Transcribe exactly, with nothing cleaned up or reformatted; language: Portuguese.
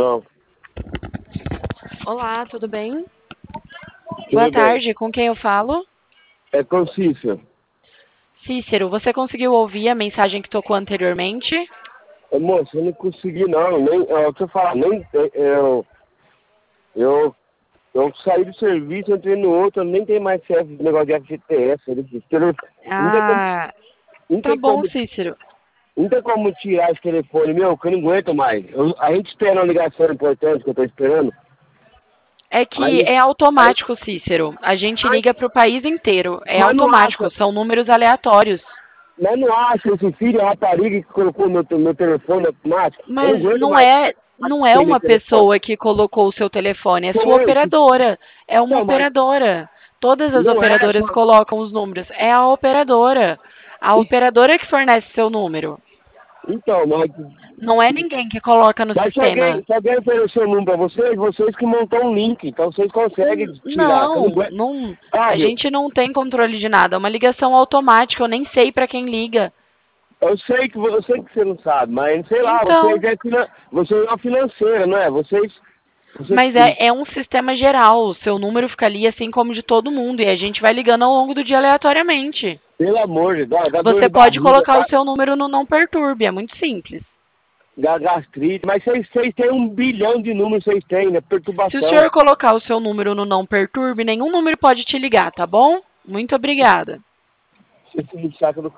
Não. Olá, tudo bem? Tudo Boa bem. tarde, com quem eu falo? É com Cícero. Cícero, você conseguiu ouvir a mensagem que tocou anteriormente? Ô, moço, eu não consegui não, nem, é o que eu falo, nem, é, eu, eu, eu saí do serviço, entrei no outro, eu nem tenho mais C F, negócio de F G T S, ele- ele- não tem como, Ah, não tá tem bom, como, Cícero. não tem como tirar esse telefone meu, que eu não aguento mais. Eu- a gente espera uma ligação importante que eu tô esperando, É que aí, é aí, automático, Cícero. A gente ai, liga para o país inteiro. É mas não automático, acha, são números aleatórios. mas não acha esse filho, a rapariga que colocou meu, meu telefone automático, eu não Mas aguento não mais é, não é atender uma telefone. pessoa que colocou o seu telefone, é sua Foi, operadora. É uma então, mas operadora. Todas as não é, operadoras só, colocam os números. É a operadora. A operadora que fornece seu número. então, mas, Não é ninguém que coloca no mas se sistema. alguém, se alguém ofereceu o número para vocês, vocês que montam um link, então vocês conseguem N- tirar. Que eu não Não, aguento. não, a Sabe, gente não tem controle de nada. É uma ligação automática, eu nem sei para quem liga. eu sei que vo- eu sei que você não sabe, mas sei lá, vocês Então, é, finan- vocês é uma financeira, não é? Vocês, vocês mas é, é um sistema geral. O seu número fica ali assim como de todo mundo. E a gente vai ligando ao longo do dia aleatoriamente. pelo amor de Deus, dá dor Você de pode barriga, colocar o tá? seu número no não perturbe, é muito simples. Dá gastrite, mas vocês, vocês têm um bilhão de números, vocês têm, né? Se o Perturbação. senhor colocar o seu número no não perturbe, nenhum número pode te ligar, tá bom? Muito obrigada. Você se saca do